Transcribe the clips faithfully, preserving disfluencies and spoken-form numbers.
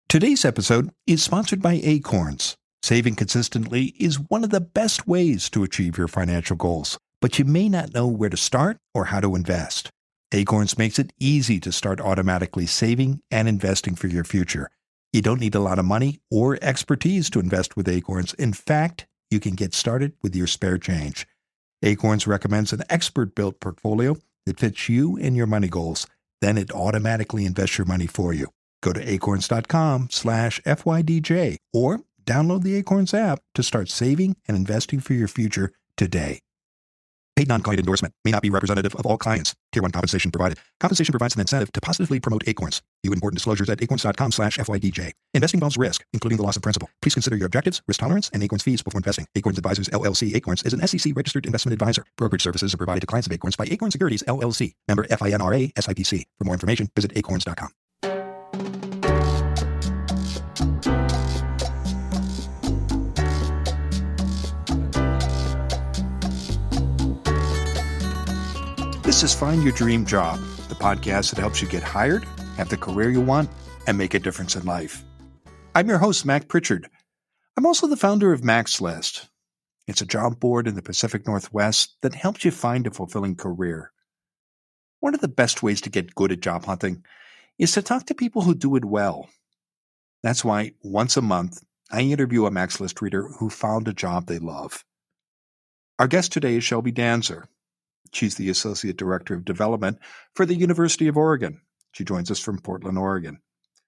Today's episode is sponsored by Acorns. Saving consistently is one of the best ways to achieve your financial goals, but you may not know where to start or how to invest. Acorns makes it easy to start automatically saving and investing for your future. You don't need a lot of money or expertise to invest with Acorns. In fact, you can get started with your spare change. Acorns recommends an expert-built portfolio that fits you and your money goals. Then it automatically invests your money for you. Go to acorns.com slash FYDJ or download the Acorns app to start saving and investing for your future today. Paid non-client endorsement may not be representative of all clients. Tier one compensation provided. Compensation provides an incentive to positively promote Acorns. View important disclosures at acorns.com slash FYDJ. Investing involves risk, including the loss of principal. Please consider your objectives, risk tolerance, and Acorns fees before investing. Acorns Advisors, L L C. Acorns is an S E C-registered investment advisor. Brokerage services are provided to clients of Acorns by Acorns Securities, L L C. Member FINRA, S I P C. For more information, visit acorns dot com. This is Find Your Dream Job, the podcast that helps you get hired, have the career you want, and make a difference in life. I'm your host, Mac Pritchard. I'm also the founder of Mac's List. It's a job board in the Pacific Northwest that helps you find a fulfilling career. One of the best ways to get good at job hunting is to talk to people who do it well. That's why once a month, I interview a Mac's List reader who found a job they love. Our guest today is Shelby Danzer. She's the Associate Director of Development for the University of Oregon. She joins us from Portland, Oregon.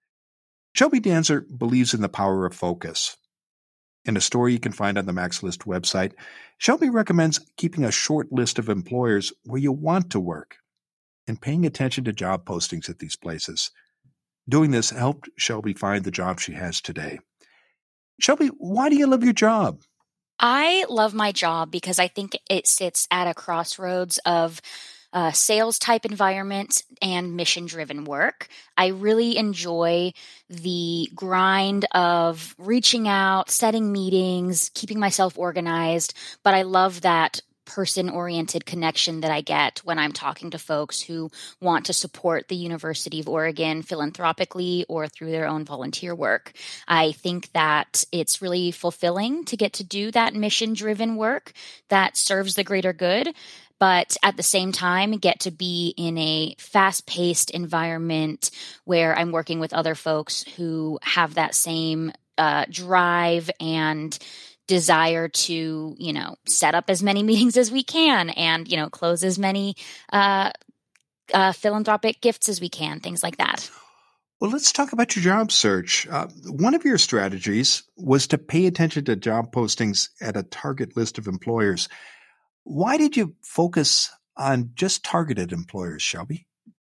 Shelby Danzer believes in the power of focus. In a story you can find on the Mac's List website, Shelby recommends keeping a short list of employers where you want to work and paying attention to job postings at these places. Doing this helped Shelby find the job she has today. Shelby, why do you love your job? I love my job because I think it sits at a crossroads of uh, sales type environment and mission driven work. I really enjoy the grind of reaching out, setting meetings, keeping myself organized, but I love that person-oriented connection that I get when I'm talking to folks who want to support the University of Oregon philanthropically or through their own volunteer work. I think that it's really fulfilling to get to do that mission-driven work that serves the greater good, but at the same time, get to be in a fast-paced environment where I'm working with other folks who have that same uh, drive and desire to, you know, set up as many meetings as we can and, you know, close as many uh, uh, philanthropic gifts as we can, things like that. Well, let's talk about your job search. Uh, one of your strategies was to pay attention to job postings at a target list of employers. Why did you focus on just targeted employers, Shelby?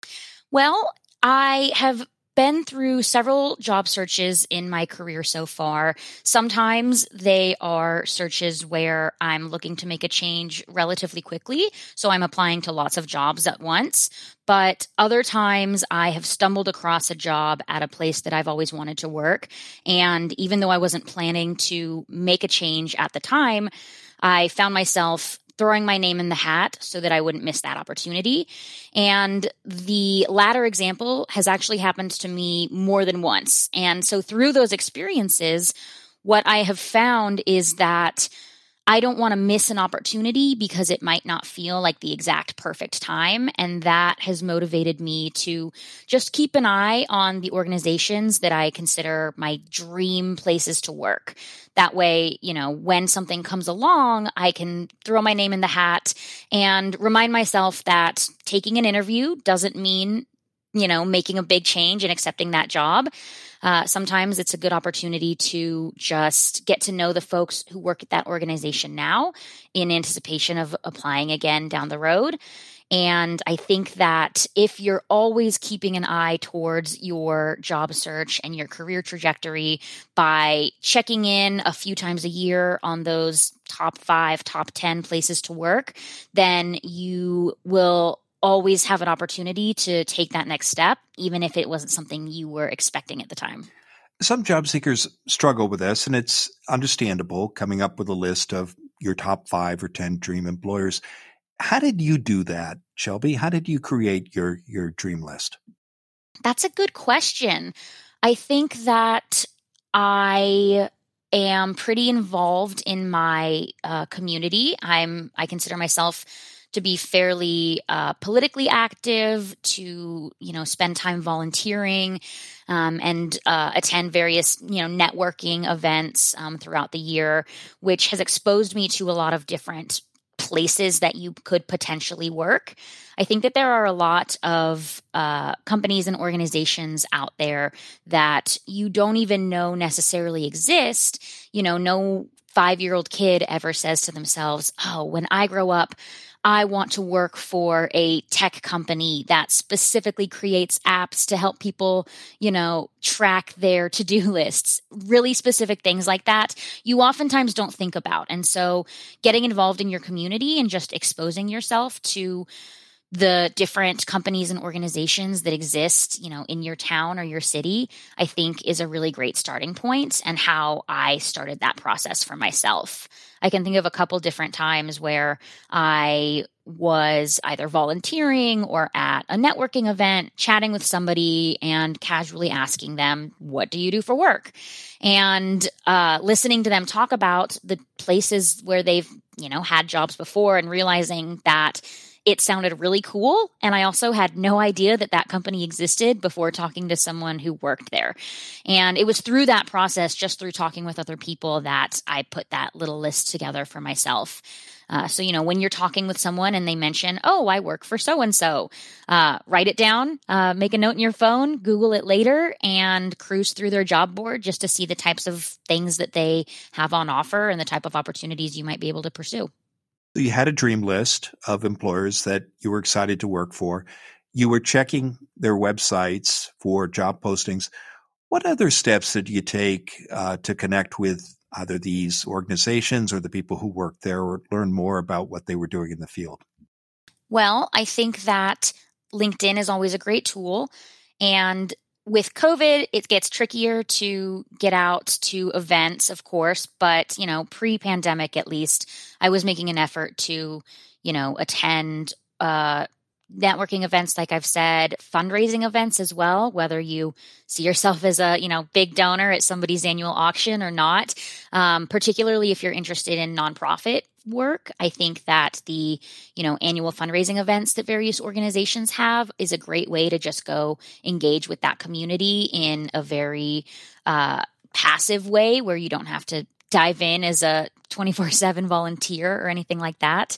Well, I have been through several job searches in my career so far. Sometimes they are searches where I'm looking to make a change relatively quickly, so I'm applying to lots of jobs at once. But other times I have stumbled across a job at a place that I've always wanted to work. And even though I wasn't planning to make a change at the time, I found myself throwing my name in the hat so that I wouldn't miss that opportunity. And the latter example has actually happened to me more than once. And so through those experiences, what I have found is that I don't want to miss an opportunity because it might not feel like the exact perfect time. And that has motivated me to just keep an eye on the organizations that I consider my dream places to work. That way, you know, when something comes along, I can throw my name in the hat and remind myself that taking an interview doesn't mean, you know, making a big change and accepting that job. Uh, sometimes it's a good opportunity to just get to know the folks who work at that organization now in anticipation of applying again down the road. And I think that if you're always keeping an eye towards your job search and your career trajectory by checking in a few times a year on those top five, top ten places to work, then you will always have an opportunity to take that next step, even if it wasn't something you were expecting at the time. Some job seekers struggle with this, and it's understandable coming up with a list of your top five or ten dream employers. How did you do that, Shelby? How did you create your, your dream list? That's a good question. I think that I am pretty involved in my uh, community. I'm I consider myself to be fairly uh, politically active, to you know spend time volunteering, um, and uh, attend various you know networking events um, throughout the year, which has exposed me to a lot of different places that you could potentially work. I think that there are a lot of uh, companies and organizations out there that you don't even know necessarily exist. You know, no five-year-old kid ever says to themselves, oh, when I grow up, I want to work for a tech company that specifically creates apps to help people, you know, track their to-do lists, really specific things like that. You oftentimes don't think about. And so getting involved in your community and just exposing yourself to the different companies and organizations that exist, you know, in your town or your city, I think is a really great starting point, and how I started that process for myself. I can think of a couple different times where I was either volunteering or at a networking event, chatting with somebody and casually asking them, what do you do for work? And uh, listening to them talk about the places where they've, you know, had jobs before, and realizing that it sounded really cool. And I also had no idea that that company existed before talking to someone who worked there. And it was through that process, just through talking with other people, that I put that little list together for myself. Uh, so, you know, when you're talking with someone and they mention, oh, I work for so-and-so, uh, write it down, uh, make a note in your phone, Google it later, and cruise through their job board just to see the types of things that they have on offer and the type of opportunities you might be able to pursue. You had a dream list of employers that you were excited to work for. You were checking their websites for job postings. What other steps did you take uh, to connect with either these organizations or the people who work there, or learn more about what they were doing in the field? Well, I think that LinkedIn is always a great tool. And with COVID, it gets trickier to get out to events, of course, but, you know, pre-pandemic at least, I was making an effort to, you know, attend uh, networking events, like I've said, fundraising events as well, whether you see yourself as a, you know, big donor at somebody's annual auction or not, um, particularly if you're interested in nonprofit work. I think that the, you know, annual fundraising events that various organizations have is a great way to just go engage with that community in a very uh, passive way, where you don't have to dive in as a twenty-four seven volunteer or anything like that.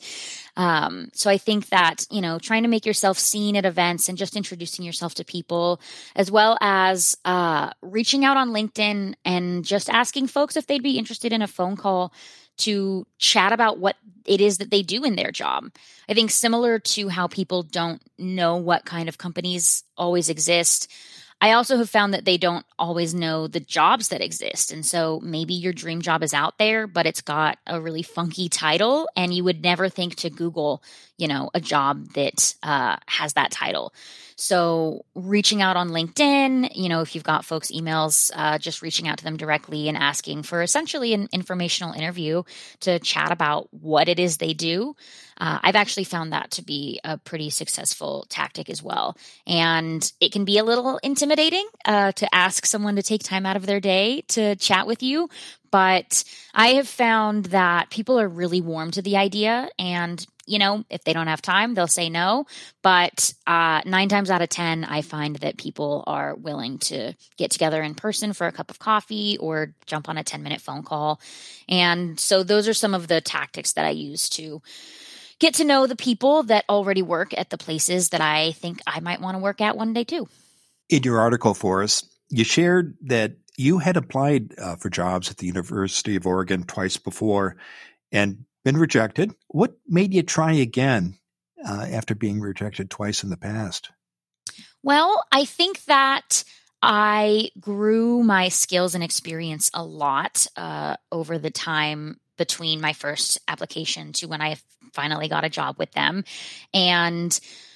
Um, so I think that, you know, trying to make yourself seen at events and just introducing yourself to people, as well as uh, reaching out on LinkedIn and just asking folks if they'd be interested in a phone call to chat about what it is that they do in their job. I think similar to how people don't know what kind of companies always exist, I also have found that they don't always know the jobs that exist. And so maybe your dream job is out there, but it's got a really funky title, and you would never think to Google, you know, a job that uh, has that title. So reaching out on LinkedIn, you know, if you've got folks' emails, uh, just reaching out to them directly and asking for essentially an informational interview to chat about what it is they do. Uh, I've actually found that to be a pretty successful tactic as well. And it can be a little intimidating uh, to ask someone to take time out of their day to chat with you. But I have found that people are really warm to the idea, and, you know, if they don't have time, they'll say no. But uh, nine times out of ten, I find that people are willing to get together in person for a cup of coffee or jump on a ten minute phone call. And so those are some of the tactics that I use to get to know the people that already work at the places that I think I might want to work at one day too. In your article for us, you shared that you had applied uh, for jobs at the University of Oregon twice before and been rejected. What made you try again uh, after being rejected twice in the past? Well, I think that I grew my skills and experience a lot uh, over the time between my first application to when I finally got a job with them. And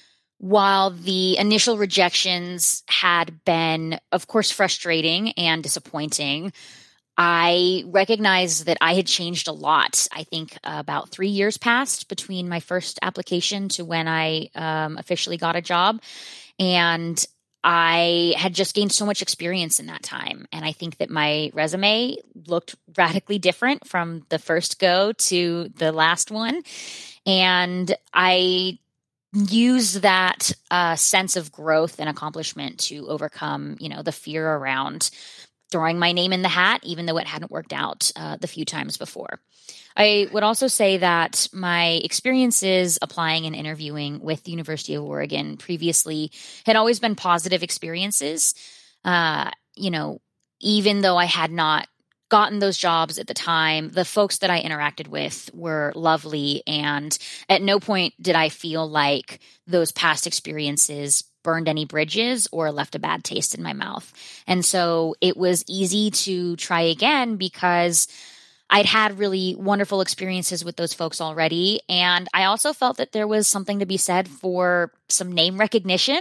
while the initial rejections had been, of course, frustrating and disappointing, I recognized that I had changed a lot. I think uh, about three years passed between my first application to when I um, officially got a job. And I had just gained so much experience in that time. And I think that my resume looked radically different from the first go to the last one. And I used that uh, sense of growth and accomplishment to overcome, you know, the fear around throwing my name in the hat, even though it hadn't worked out uh, the few times before. I would also say that my experiences applying and interviewing with the University of Oregon previously had always been positive experiences. Uh, you know, even though I had not gotten those jobs at the time, the folks that I interacted with were lovely. And at no point did I feel like those past experiences burned any bridges or left a bad taste in my mouth. And so it was easy to try again because I'd had really wonderful experiences with those folks already. And I also felt that there was something to be said for some name recognition.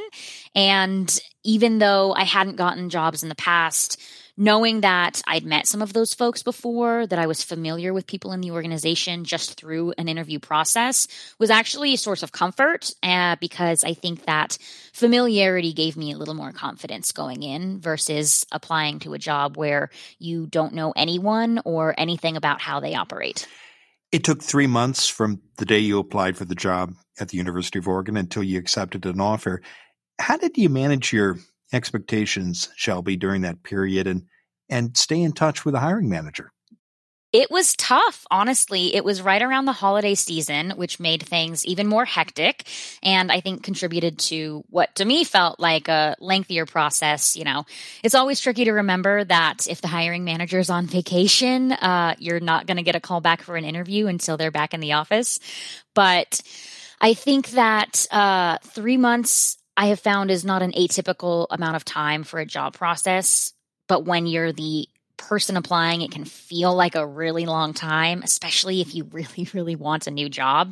And even though I hadn't gotten jobs in the past, knowing that I'd met some of those folks before, that I was familiar with people in the organization just through an interview process was actually a source of comfort uh, because I think that familiarity gave me a little more confidence going in versus applying to a job where you don't know anyone or anything about how they operate. It took three months from the day you applied for the job at the University of Oregon until you accepted an offer. How did you manage your expectations, Shelby, during that period and and stay in touch with the hiring manager? It was tough, honestly. It was right around the holiday season, which made things even more hectic and I think contributed to what to me felt like a lengthier process. You know, it's always tricky to remember that if the hiring manager is on vacation, uh, you're not going to get a call back for an interview until they're back in the office. But I think that uh, three months I have found is not an atypical amount of time for a job process. But when you're the person applying, it can feel like a really long time, especially if you really, really want a new job.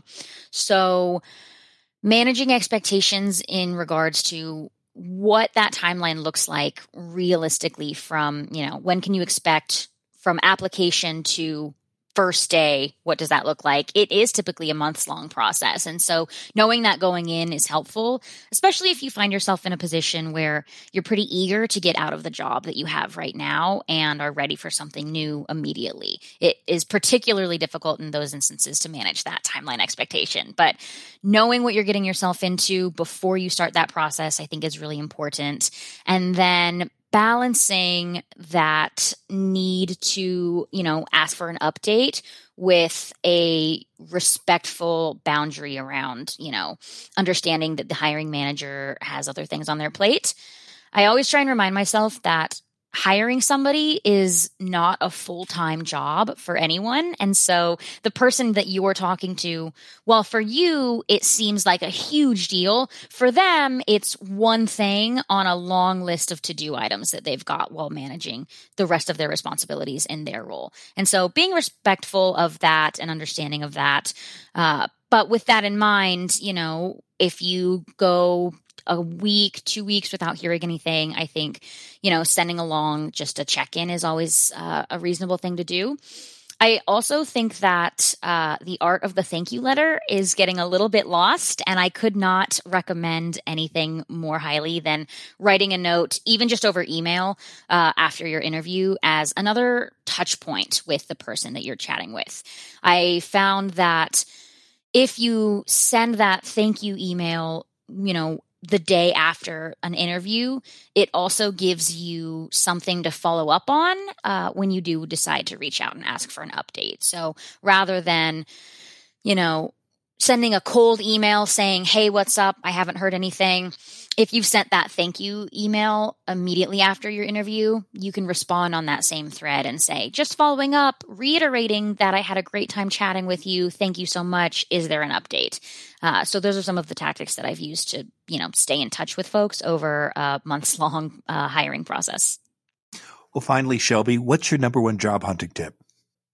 So managing expectations in regards to what that timeline looks like realistically from, you know, when can you expect from application to first day, what does that look like? It is typically a months long process. And so knowing that going in is helpful, especially if you find yourself in a position where you're pretty eager to get out of the job that you have right now and are ready for something new immediately. It is particularly difficult in those instances to manage that timeline expectation. But knowing what you're getting yourself into before you start that process, I think is really important. And then balancing that need to, you know, ask for an update with a respectful boundary around, you know, understanding that the hiring manager has other things on their plate. I always try and remind myself that hiring somebody is not a full-time job for anyone. And so the person that you're talking to, well, for you, it seems like a huge deal. For them, it's one thing on a long list of to-do items that they've got while managing the rest of their responsibilities in their role. And so being respectful of that and understanding of that. Uh, but with that in mind, you know, if you go a week, two weeks without hearing anything, I think, you know, sending along just a check-in is always uh, a reasonable thing to do. I also think that uh, the art of the thank you letter is getting a little bit lost, and I could not recommend anything more highly than writing a note, even just over email uh, after your interview, as another touch point with the person that you're chatting with. I found that if you send that thank you email, you know, the day after an interview, it also gives you something to follow up on uh, when you do decide to reach out and ask for an update. So rather than, you know, sending a cold email saying, hey, what's up? I haven't heard anything. If you've sent that thank you email immediately after your interview, you can respond on that same thread and say, just following up, reiterating that I had a great time chatting with you. Thank you so much. Is there an update? Uh, so those are some of the tactics that I've used to, you know, stay in touch with folks over a months long uh, hiring process. Well, finally, Shelby, what's your number one job hunting tip?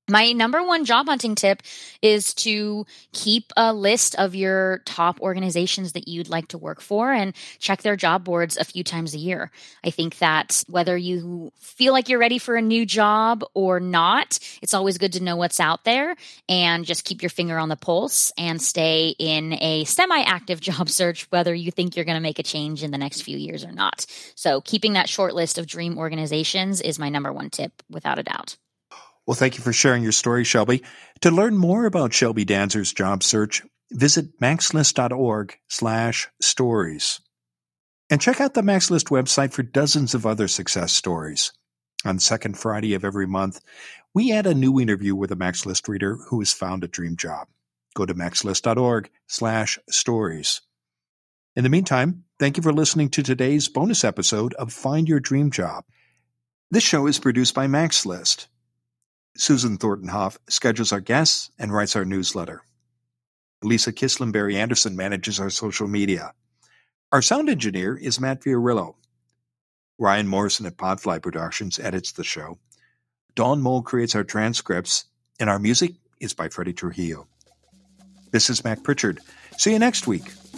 My number one job hunting tip is to keep a list of your top organizations that you'd like to work for and check their job boards a few times a year. I think that whether you feel like you're ready for a new job or not, it's always good to know what's out there and just keep your finger on the pulse and stay in a semi-active job search, whether you think you're going to make a change in the next few years or not. So keeping that short list of dream organizations is my number one tip, without a doubt. Well, thank you for sharing your story, Shelby. To learn more about Shelby Danzer's job search, visit maxlist.org slash stories. And check out the MaxList website for dozens of other success stories. On the second Friday of every month, we add a new interview with a MaxList reader who has found a dream job. Go to maxlist.org slash stories. In the meantime, thank you for listening to today's bonus episode of Find Your Dream Job. This show is produced by MaxList. Susan Thornton-Hoff schedules our guests and writes our newsletter. Lisa Kislenberry-Anderson manages our social media. Our sound engineer is Matt Fiorillo. Ryan Morrison at Podfly Productions edits the show. Dawn Mole creates our transcripts, and our music is by Freddie Trujillo. This is Mac Pritchard. See you next week